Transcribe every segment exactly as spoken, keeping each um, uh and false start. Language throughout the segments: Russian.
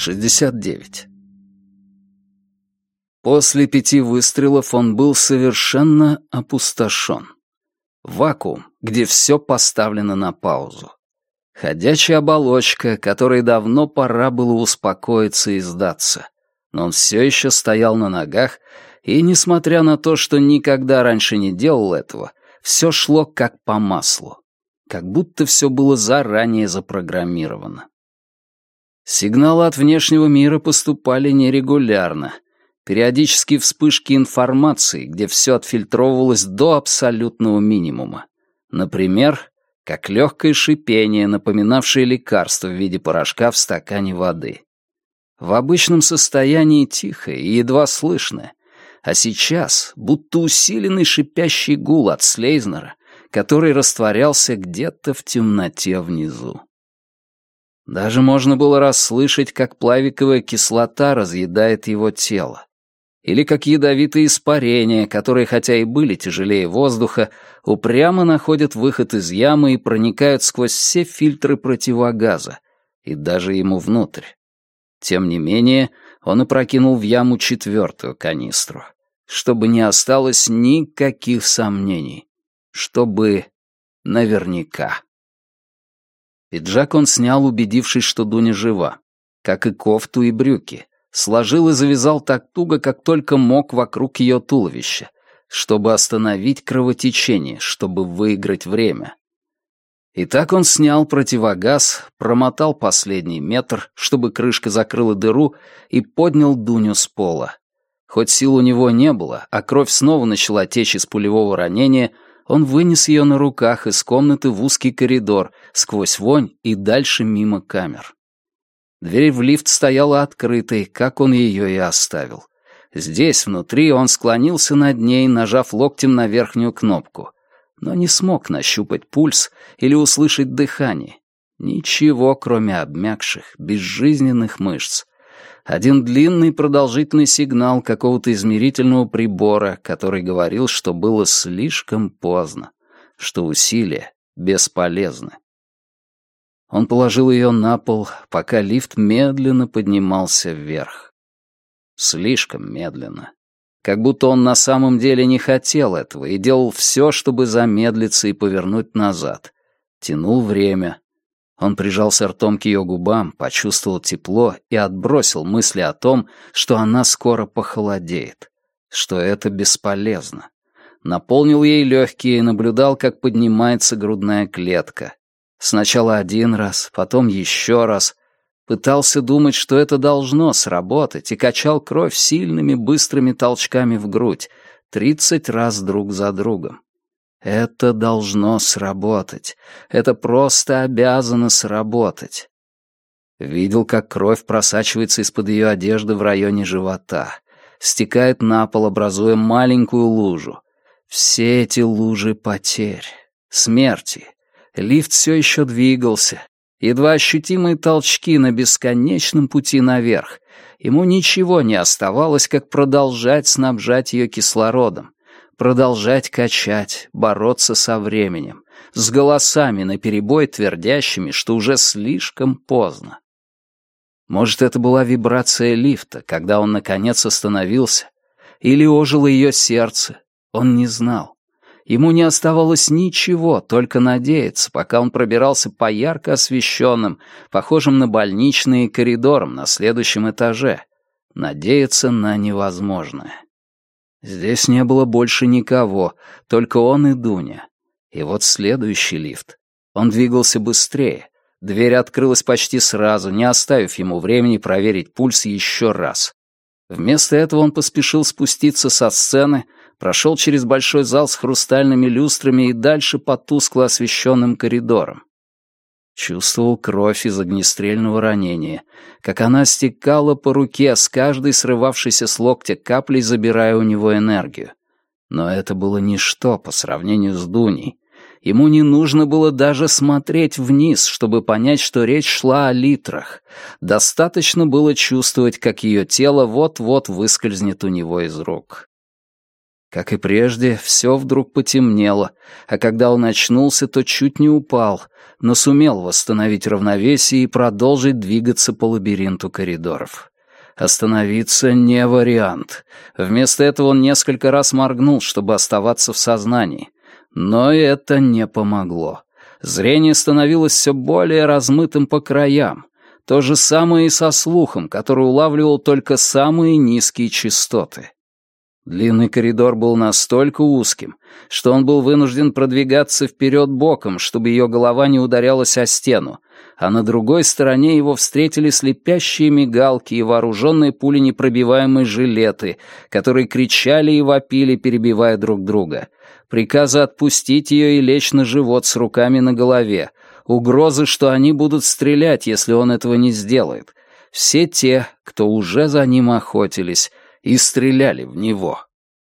шестьдесят девять. После пяти выстрелов он был совершенно опустошен. Вакуум, где все поставлено на паузу. Ходячая оболочка, которой давно пора было успокоиться и сдаться. Но он все еще стоял на ногах, и, несмотря на то, что никогда раньше не делал этого, все шло как по маслу. Как будто все было заранее запрограммировано. Сигналы от внешнего мира поступали нерегулярно. Периодические вспышки информации, где все отфильтровывалось до абсолютного минимума. Например, как легкое шипение, напоминавшее лекарство в виде порошка в стакане воды. В обычном состоянии тихое и едва слышное, а сейчас будто усиленный шипящий гул от Слейзнера, который растворялся где-то в темноте внизу. Даже можно было расслышать, как плавиковая кислота разъедает его тело. Или как ядовитые испарения, которые, хотя и были тяжелее воздуха, упрямо находят выход из ямы и проникают сквозь все фильтры противогаза, и даже ему внутрь. Тем не менее, он опрокинул в яму четвертую канистру, чтобы не осталось никаких сомнений, чтобы наверняка. Пиджак он снял, убедившись, что Дуня жива, как и кофту и брюки, сложил и завязал так туго, как только мог вокруг ее туловища, чтобы остановить кровотечение, чтобы выиграть время. И так он снял противогаз, промотал последний метр, чтобы крышка закрыла дыру, и поднял Дуню с пола. Хоть сил у него не было, а кровь снова начала течь из пулевого ранения, он вынес ее на руках из комнаты в узкий коридор, сквозь вонь и дальше мимо камер. Дверь в лифт стояла открытой, как он ее и оставил. Здесь, внутри, он склонился над ней, нажав локтем на верхнюю кнопку, но не смог нащупать пульс или услышать дыхание. Ничего, кроме обмякших, безжизненных мышц. Один длинный продолжительный сигнал какого-то измерительного прибора, который говорил, что было слишком поздно, что усилия бесполезны. Он положил ее на пол, пока лифт медленно поднимался вверх. Слишком медленно. Как будто он на самом деле не хотел этого и делал все, чтобы замедлиться и повернуть назад. Тянул время. Он прижался ртом к ее губам, почувствовал тепло и отбросил мысли о том, что она скоро похолодеет, что это бесполезно. Наполнил ей легкие и наблюдал, как поднимается грудная клетка. Сначала один раз, потом еще раз. Пытался думать, что это должно сработать, и качал кровь сильными быстрыми толчками в грудь, тридцать раз друг за другом. Это должно сработать. Это просто обязано сработать. Видел, как кровь просачивается из-под ее одежды в районе живота, стекает на пол, образуя маленькую лужу. Все эти лужи потерь, смерти. Лифт все еще двигался. Едва ощутимые толчки на бесконечном пути наверх. Ему ничего не оставалось, как продолжать снабжать ее кислородом. Продолжать качать, бороться со временем, с голосами наперебой твердящими, что уже слишком поздно. Может, это была вибрация лифта, когда он наконец остановился, или ожило ее сердце, он не знал. Ему не оставалось ничего, только надеяться, пока он пробирался по ярко освещенным, похожим на больничные коридорам на следующем этаже. Надеяться на невозможное. Здесь не было больше никого, только он и Дуня. И вот следующий лифт. Он двигался быстрее. Дверь открылась почти сразу, не оставив ему времени проверить пульс еще раз. Вместо этого он поспешил спуститься со сцены, прошел через большой зал с хрустальными люстрами и дальше по тускло освещенным коридорам. Чувствовал кровь из огнестрельного ранения, как она стекала по руке, с каждой срывавшейся с локтя каплей забирая у него энергию. Но это было ничто по сравнению с Дуней. Ему не нужно было даже смотреть вниз, чтобы понять, что речь шла о литрах. Достаточно было чувствовать, как ее тело вот-вот выскользнет у него из рук. Как и прежде, все вдруг потемнело, а когда он очнулся, то чуть не упал, но сумел восстановить равновесие и продолжить двигаться по лабиринту коридоров. Остановиться не вариант. Вместо этого он несколько раз моргнул, чтобы оставаться в сознании. Но это не помогло. Зрение становилось все более размытым по краям. То же самое и со слухом, который улавливал только самые низкие частоты. Длинный коридор был настолько узким, что он был вынужден продвигаться вперед боком, чтобы ее голова не ударялась о стену, а на другой стороне его встретили слепящие мигалки и вооруженные пуленепробиваемые жилеты, которые кричали и вопили, перебивая друг друга. Приказы отпустить ее и лечь на живот с руками на голове, угрозы, что они будут стрелять, если он этого не сделает. Все те, кто уже за ним охотились, и стреляли в него.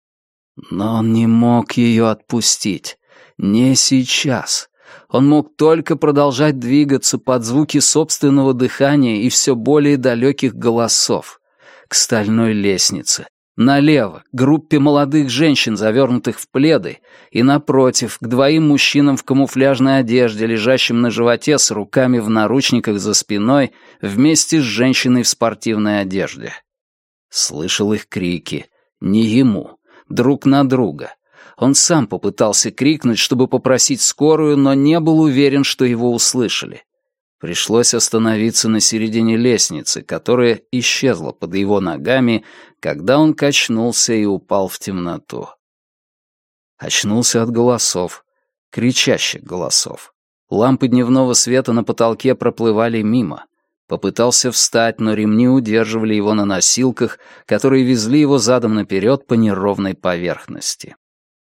Но он не мог ее отпустить. Не сейчас. Он мог только продолжать двигаться под звуки собственного дыхания и все более далеких голосов. К стальной лестнице. Налево, к группе молодых женщин, завернутых в пледы, и напротив, к двоим мужчинам в камуфляжной одежде, лежащим на животе с руками в наручниках за спиной, вместе с женщиной в спортивной одежде. Слышал их крики. Не ему. Друг на друга. Он сам попытался крикнуть, чтобы попросить скорую, но не был уверен, что его услышали. Пришлось остановиться на середине лестницы, которая исчезла под его ногами, когда он качнулся и упал в темноту. Очнулся от голосов. Кричащих голосов. Лампы дневного света на потолке проплывали мимо. Попытался встать, но ремни удерживали его на носилках, которые везли его задом наперед по неровной поверхности.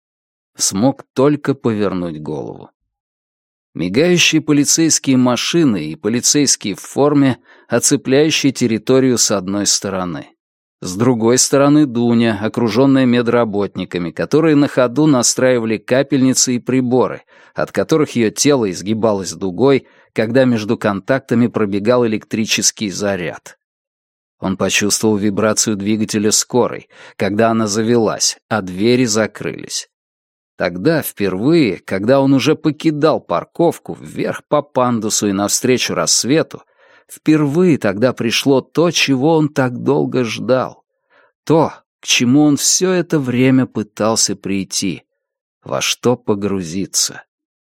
Смог только повернуть голову. Мигающие полицейские машины и полицейские в форме, оцепляющие территорию с одной стороны. С другой стороны Дуня, окруженная медработниками, которые на ходу настраивали капельницы и приборы, от которых ее тело изгибалось дугой, когда между контактами пробегал электрический заряд. Он почувствовал вибрацию двигателя скорой, когда она завелась, а двери закрылись. Тогда, впервые, когда он уже покидал парковку вверх по пандусу и навстречу рассвету, впервые тогда пришло то, чего он так долго ждал. То, к чему он все это время пытался прийти, во что погрузиться.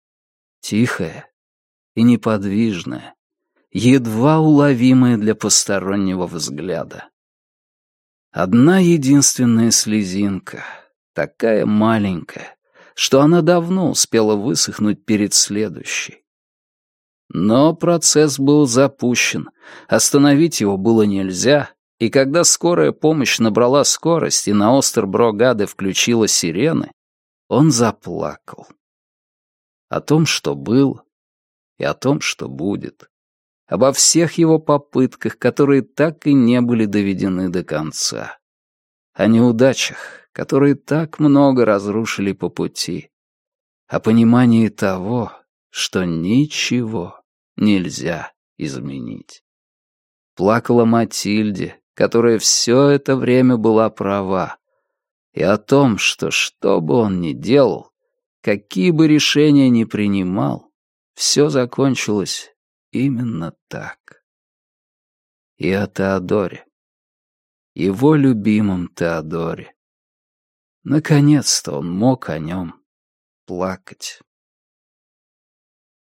Тихое и неподвижное, едва уловимое для постороннего взгляда. Одна единственная слезинка, такая маленькая, что она давно успела высохнуть перед следующей. Но процесс был запущен, остановить его было нельзя, и когда скорая помощь набрала скорость и на Остербро-Гаде включила сирены, он заплакал. О том, что был, и о том, что будет. Обо всех его попытках, которые так и не были доведены до конца. О неудачах, которые так много разрушили по пути. О понимании того, что ничего нельзя изменить. Плакала Матильде, которая все это время была права, и о том, что что бы он ни делал, какие бы решения ни принимал, все закончилось именно так. И о Теодоре. Его любимом Теодоре. Наконец-то он мог о нем плакать.